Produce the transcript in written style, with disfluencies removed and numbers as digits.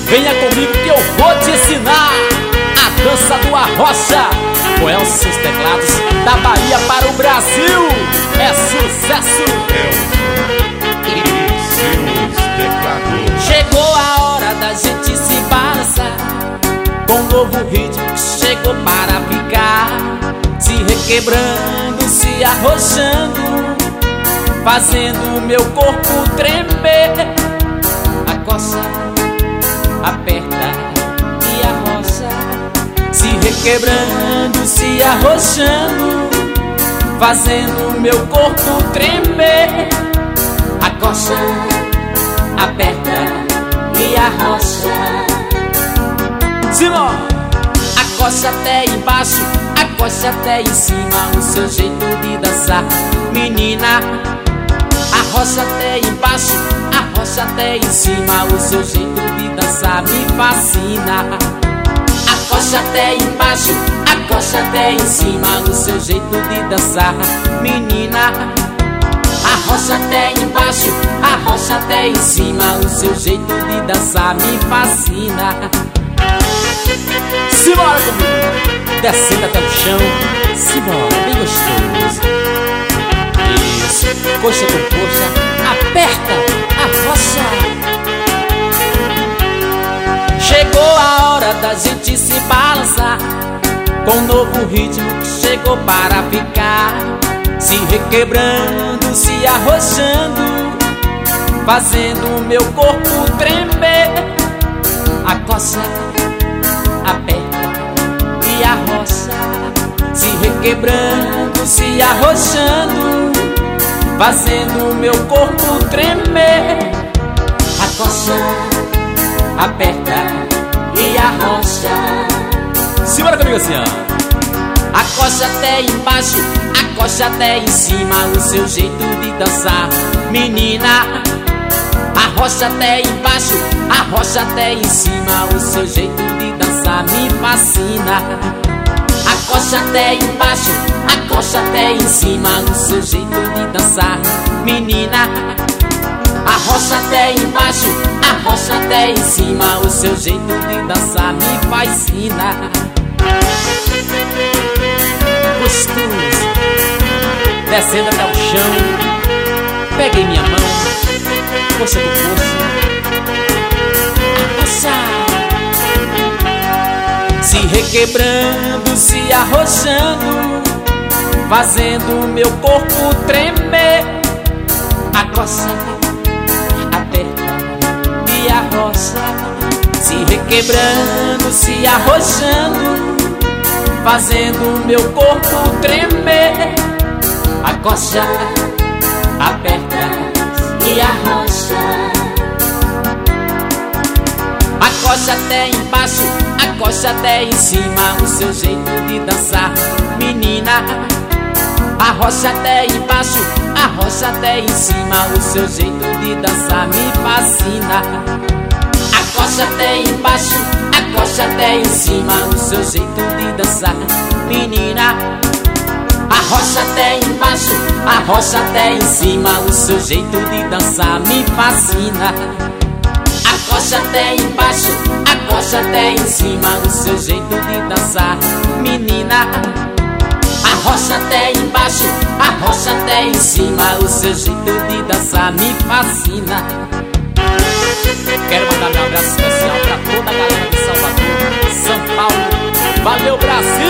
Venha comigo que eu vou te ensinar a dança do arrocha. Com Elcio seus teclados, da Bahia para o Brasil. É sucesso. Elcio seus teclados. Chegou a hora da gente se balançar, com um novo ritmo que chegou para ficar. Se requebrando, se arrochando, fazendo o meu corpo tremer. Acossa, aperta e arrocha. Se requebrando, se arrochando, fazendo o meu corpo tremer. Acossa, aperta e arrocha. Simão! Acossa até embaixo, acossa até em cima, o seu jeito de dançar. Menina, arrocha até embaixo, arrocha até em cima, o seu jeito de dançar me fascina. Acocha até embaixo, acocha até em cima, o seu jeito de dançar. Menina, arrocha até embaixo, arrocha até em cima, o seu jeito de dançar me fascina. Simbora comigo, descendo até o chão. Simbora, bem gostoso. Isso, coxa com coxa, aperta, arrocha. Chegou a hora da gente se balançar, com um novo ritmo que chegou para ficar. Se requebrando, se arrochando, fazendo o meu corpo tremer. Acossa, aperta e arrocha. Se requebrando, se arrochando, fazendo o meu corpo tremer. Acossa, aperta e arrocha. Simbora comigo assim, ó. Acocha até embaixo, acocha até em cima, o seu jeito de dançar. Menina, arrocha até embaixo, arrocha até em cima, o seu jeito de dançar me fascina. Acocha até embaixo, acocha até em cima, o seu jeito de dançar. Menina, arrocha até embaixo, arrocha até em cima, o seu jeito de dançar me fascina. Gostoso, descendo até o chão, peguei minha mão, coxa do coxa, arrocha. Se requebrando, se arrochando, fazendo o meu corpo tremer. Acossa, aperta e arrocha. Se requebrando, se arrochando, fazendo o meu corpo tremer. Acocha, aperta e arrocha. Acocha até embaixo, acocha até em cima, o seu jeito de dançar. Menina, arrocha até embaixo, arrocha até em cima, o seu jeito de dançar me fascina. Acocha até embaixo, acocha até em cima, o seu jeito de dançar. Menina, arrocha até embaixo, arrocha até em cima, o seu jeito de dançar me fascina. Acocha até embaixo, acocha até em cima, o seu jeito de dançar. Menina, arrocha até embaixo, arrocha até em cima, o seu jeito de dançar me fascina. Quero mandar meu abraço especial pra toda a galera de Salvador, São Paulo. Valeu, Brasil!